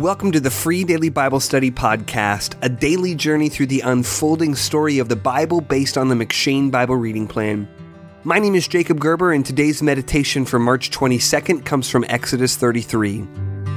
Welcome to the Free Daily Bible Study Podcast, a daily journey through the unfolding story of the Bible based on the M'Cheyne Bible Reading Plan. My name is Jacob Gerber, and today's meditation for March 22nd comes from Exodus 33.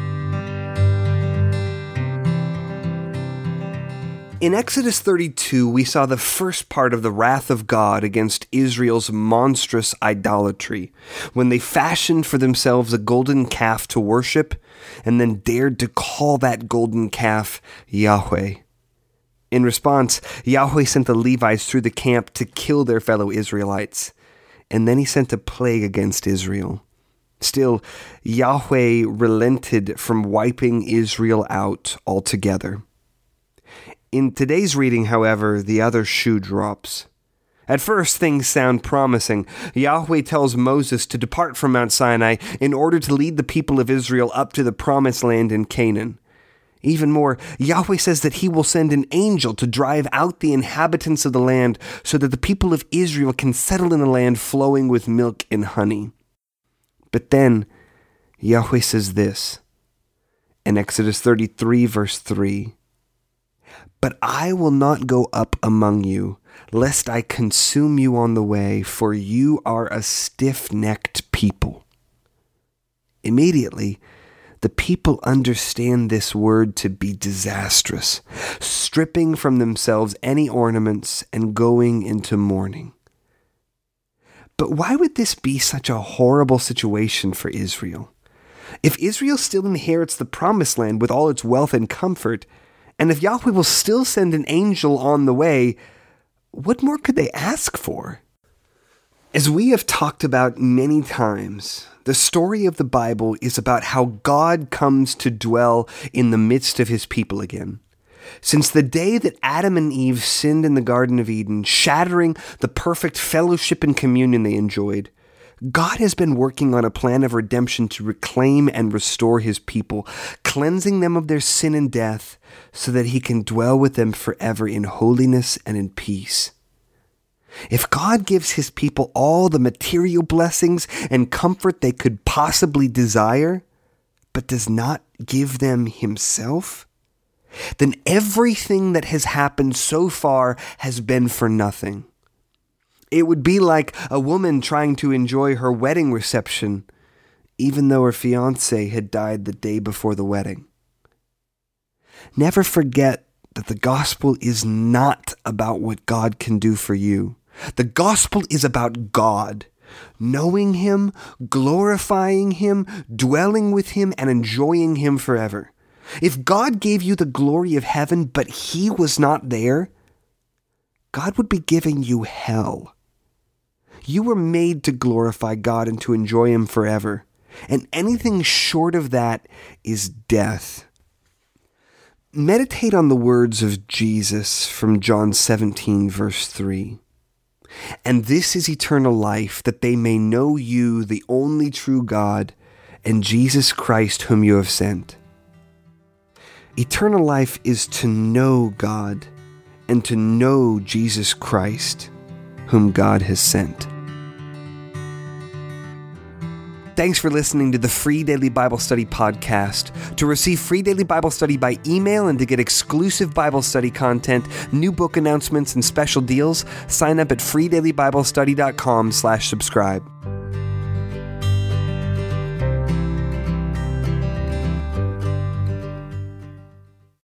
In Exodus 32, we saw the first part of the wrath of God against Israel's monstrous idolatry, when they fashioned for themselves a golden calf to worship, and then dared to call that golden calf Yahweh. In response, Yahweh sent the Levites through the camp to kill their fellow Israelites, and then he sent a plague against Israel. Still, Yahweh relented from wiping Israel out altogether. In today's reading, however, the other shoe drops. At first, things sound promising. Yahweh tells Moses to depart from Mount Sinai in order to lead the people of Israel up to the promised land in Canaan. Even more, Yahweh says that he will send an angel to drive out the inhabitants of the land so that the people of Israel can settle in a land flowing with milk and honey. But then, Yahweh says this in Exodus 33, verse 3. But I will not go up among you, lest I consume you on the way, for you are a stiff-necked people. Immediately, the people understand this word to be disastrous, stripping from themselves any ornaments and going into mourning. But why would this be such a horrible situation for Israel? If Israel still inherits the promised land with all its wealth and comfort, and if Yahweh will still send an angel on the way, what more could they ask for? As we have talked about many times, the story of the Bible is about how God comes to dwell in the midst of his people again. Since the day that Adam and Eve sinned in the Garden of Eden, shattering the perfect fellowship and communion they enjoyed, God has been working on a plan of redemption to reclaim and restore his people, cleansing them of their sin and death, so that he can dwell with them forever in holiness and in peace. If God gives his people all the material blessings and comfort they could possibly desire, but does not give them himself, then everything that has happened so far has been for nothing. It would be like a woman trying to enjoy her wedding reception, even though her fiancé had died the day before the wedding. Never forget that the gospel is not about what God can do for you. The gospel is about God, knowing him, glorifying him, dwelling with him, and enjoying him forever. If God gave you the glory of heaven, but he was not there, God would be giving you hell. You were made to glorify God and to enjoy him forever, and anything short of that is death. Meditate on the words of Jesus from John 17, verse 3. And this is eternal life, that they may know you, the only true God, and Jesus Christ whom you have sent. Eternal life is to know God and to know Jesus Christ, whom God has sent. Thanks for listening to the Free Daily Bible Study Podcast. To receive Free Daily Bible Study by email and to get exclusive Bible study content, new book announcements, and special deals, sign up at freedailybiblestudy.com/subscribe.